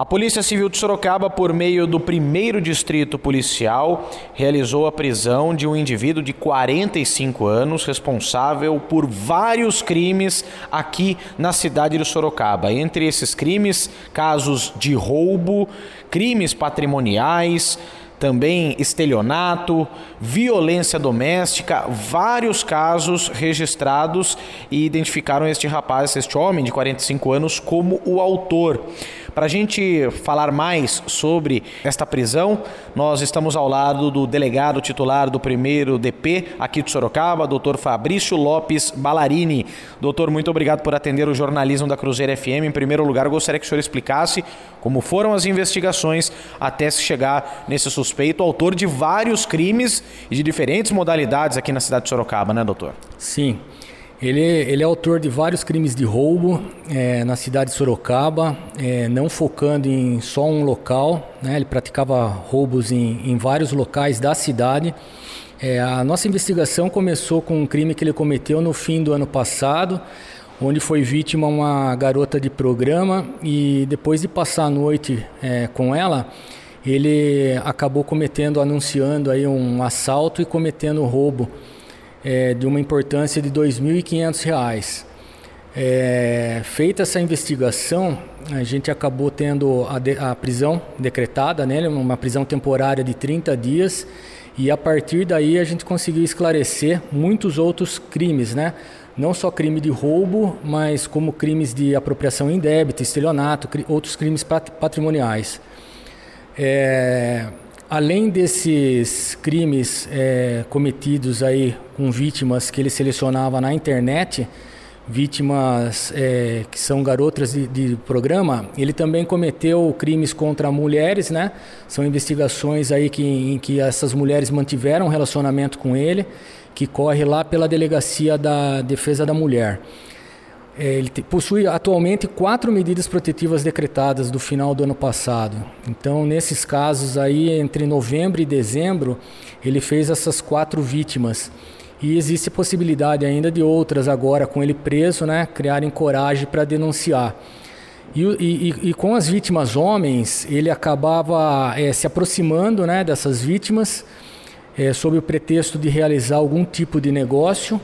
A Polícia Civil de Sorocaba, por meio do 1º Distrito Policial, realizou a prisão de um indivíduo de 45 anos, responsável por vários crimes aqui na cidade de Sorocaba. Entre esses crimes, casos de roubo, crimes patrimoniais, também estelionato, violência doméstica, vários casos registrados e identificaram este homem de 45 anos, como o autor. Para a gente falar mais sobre esta prisão, nós estamos ao lado do delegado titular do 1º DP aqui de Sorocaba, Dr. Fabrício Lopes Ballarini. Doutor, muito obrigado por atender o jornalismo da Cruzeiro FM. Em primeiro lugar, eu gostaria que o senhor explicasse como foram as investigações até se chegar nesse suspeito, autor de vários crimes e de diferentes modalidades aqui na cidade de Sorocaba, né, doutor? Sim. Ele é autor de vários crimes de roubo na cidade de Sorocaba, não focando em só um local, né? Ele praticava roubos em vários locais da cidade. A nossa investigação começou com um crime que ele cometeu no fim do ano passado, onde foi vítima uma garota de programa, e depois de passar a noite com ela, ele acabou anunciando aí um assalto e cometendo roubo de uma importância de R$ 2.500. Feita essa investigação, a gente acabou tendo a prisão decretada nele, uma prisão temporária de 30 dias, e a partir daí a gente conseguiu esclarecer muitos outros crimes, né? Não só crime de roubo, mas como crimes de apropriação indébita, estelionato, outros crimes patrimoniais. Além desses crimes cometidos aí com vítimas que ele selecionava na internet, vítimas que são garotas de programa, ele também cometeu crimes contra mulheres, né? São investigações aí em que essas mulheres mantiveram um relacionamento com ele, que corre lá pela Delegacia da Defesa da Mulher. Ele possui atualmente 4 medidas protetivas decretadas do final do ano passado. Então, nesses casos aí, entre novembro e dezembro, ele fez essas 4 vítimas. E existe a possibilidade ainda de outras agora, com ele preso, né, criarem coragem para denunciar. E com as vítimas homens, ele acabava se aproximando, né, dessas vítimas, sob o pretexto de realizar algum tipo de negócio.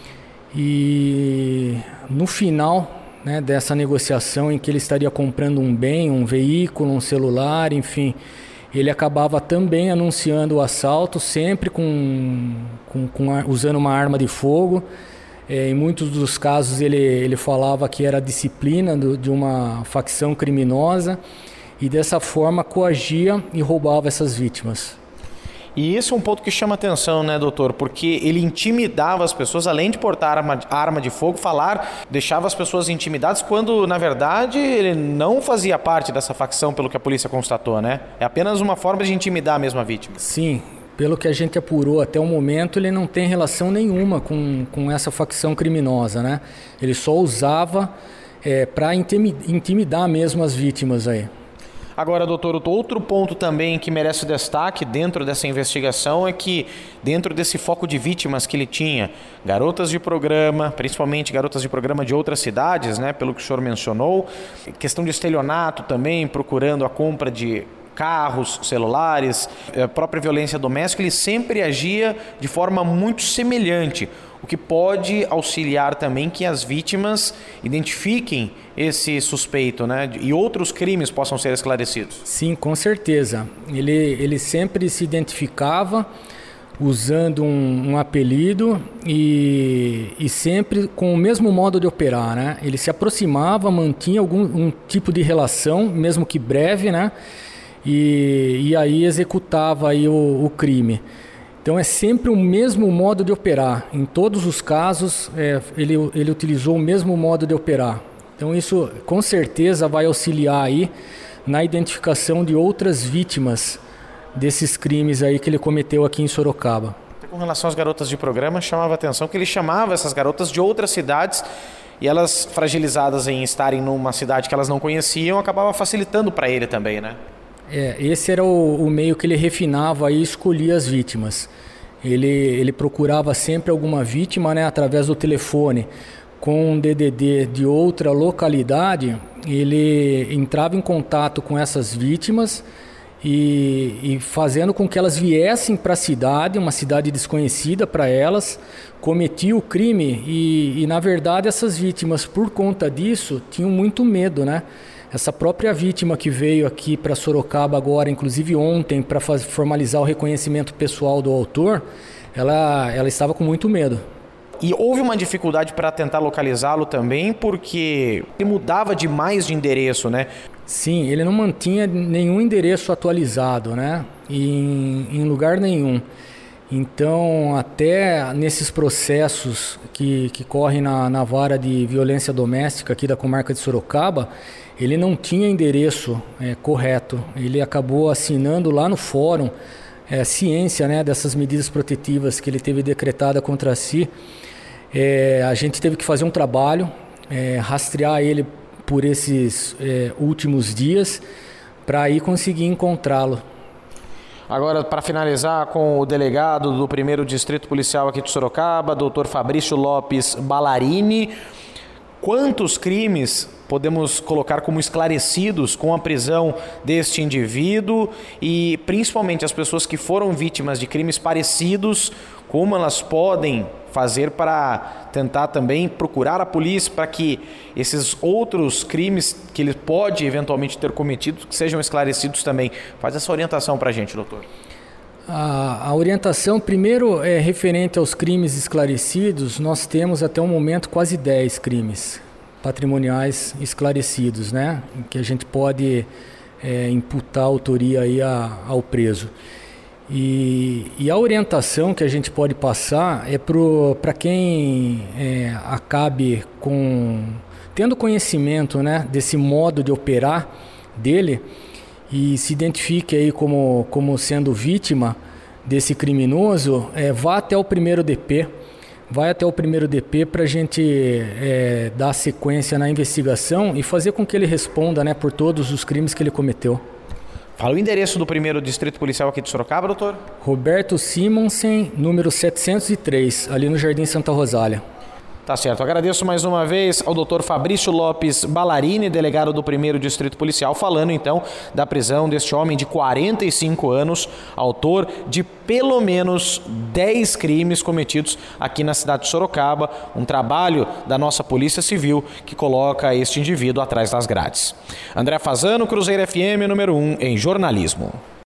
E no final, né, dessa negociação, em que ele estaria comprando um bem, um veículo, um celular, enfim, ele acabava também anunciando o assalto, sempre usando uma arma de fogo. Em muitos dos casos ele falava que era disciplina de uma facção criminosa, e dessa forma coagia e roubava essas vítimas. E isso é um ponto que chama atenção, né, doutor? Porque ele intimidava as pessoas, além de portar arma de fogo, deixava as pessoas intimidadas, quando, na verdade, ele não fazia parte dessa facção, pelo que a polícia constatou, né? É apenas uma forma de intimidar mesmo a vítima. Sim, pelo que a gente apurou até o momento, ele não tem relação nenhuma com essa facção criminosa, né? Ele só usava para intimidar mesmo as vítimas aí. Agora, doutor, outro ponto também que merece destaque dentro dessa investigação é que, dentro desse foco de vítimas que ele tinha, garotas de programa, principalmente garotas de programa de outras cidades, né, pelo que o senhor mencionou, questão de estelionato também, procurando a compra de carros, celulares, a própria violência doméstica, ele sempre agia de forma muito semelhante, o que pode auxiliar também que as vítimas identifiquem esse suspeito, né, e outros crimes possam ser esclarecidos. Sim, com certeza. Ele sempre se identificava usando um apelido e sempre com o mesmo modo de operar, né? Ele se aproximava, mantinha um tipo de relação, mesmo que breve, né? E aí executava aí o crime. Então é sempre o mesmo modo de operar. Em todos os casos, ele utilizou o mesmo modo de operar. Então isso com certeza vai auxiliar aí na identificação de outras vítimas desses crimes aí que ele cometeu aqui em Sorocaba. Com relação às garotas de programa, chamava a atenção que ele chamava essas garotas de outras cidades, e elas, fragilizadas em estarem numa cidade que elas não conheciam, acabava facilitando para ele também, né? Esse era o meio que ele refinava e escolhia as vítimas. Ele procurava sempre alguma vítima, né, através do telefone, com um DDD de outra localidade, ele entrava em contato com essas vítimas e fazendo com que elas viessem para a cidade, uma cidade desconhecida para elas, cometia o crime e, na verdade, essas vítimas, por conta disso, tinham muito medo, né? Essa própria vítima que veio aqui para Sorocaba agora, inclusive ontem, para formalizar o reconhecimento pessoal do autor, ela estava com muito medo. E houve uma dificuldade para tentar localizá-lo também, porque ele mudava demais de endereço, né? Sim, ele não mantinha nenhum endereço atualizado, né? Em lugar nenhum. Então, até nesses processos que correm na vara de violência doméstica aqui da comarca de Sorocaba, ele não tinha endereço correto. Ele acabou assinando lá no fórum ciência, né, dessas medidas protetivas que ele teve decretada contra si. A gente teve que fazer um trabalho, rastrear ele por esses últimos dias para aí conseguir encontrá-lo. Agora, para finalizar, com o delegado do 1º Distrito Policial aqui de Sorocaba, Dr. Fabrício Lopes Ballarini, quantos crimes podemos colocar como esclarecidos com a prisão deste indivíduo e principalmente as pessoas que foram vítimas de crimes parecidos, como elas podem fazer para tentar também procurar a polícia para que esses outros crimes que ele pode eventualmente ter cometido sejam esclarecidos também. Faz essa orientação para a gente, doutor. A orientação, primeiro, é referente aos crimes esclarecidos. Nós temos até o momento quase 10 crimes patrimoniais esclarecidos, né? Que a gente pode imputar a autoria aí ao preso. E a orientação que a gente pode passar é para quem acabe tendo conhecimento, né, desse modo de operar dele e se identifique aí como sendo vítima desse criminoso, vá até o 1º DP. Vai até o 1º DP para a gente dar sequência na investigação e fazer com que ele responda, né, por todos os crimes que ele cometeu. Fala o endereço do 1º Distrito Policial aqui de Sorocaba, doutor. Roberto Simonsen, número 703, ali no Jardim Santa Rosália. Tá certo. Agradeço mais uma vez ao Dr. Fabrício Lopes Ballarini, delegado do 1º Distrito Policial, falando então da prisão deste homem de 45 anos, autor de pelo menos 10 crimes cometidos aqui na cidade de Sorocaba, um trabalho da nossa Polícia Civil que coloca este indivíduo atrás das grades. André Fazano, Cruzeiro FM, número 1 em jornalismo.